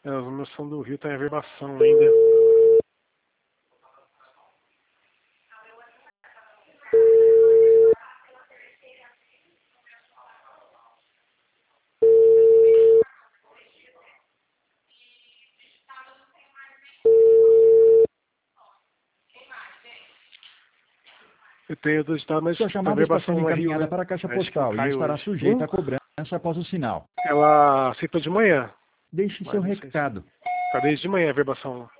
Os meus são do Rio, tá em averbação ainda. Eu tenho do estado, mas Sua chamada está sendo encaminhada para a caixa postal e estará sujeita a cobrança após o sinal. Ela aceitou de manhã. Deixe seu recado. Tá desde de manhã a averbação.